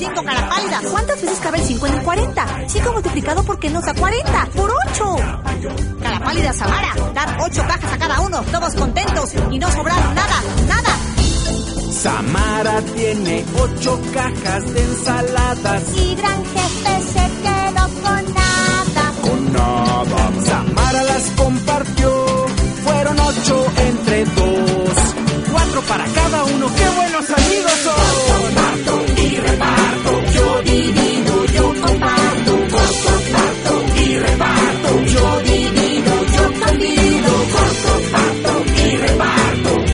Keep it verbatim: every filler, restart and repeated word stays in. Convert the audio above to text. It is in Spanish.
cinco cara pálida. ¿Cuántas veces cabe el cinco en el cuarenta? cinco multiplicado por qué nos da cuarenta. ¡Por ocho! Cara pálida Samara, dar ocho cajas a cada uno, todos contentos y no sobraron nada, nada. Samara tiene ocho cajas de ensaladas y Gran Jefe se quedó con nada. con nada.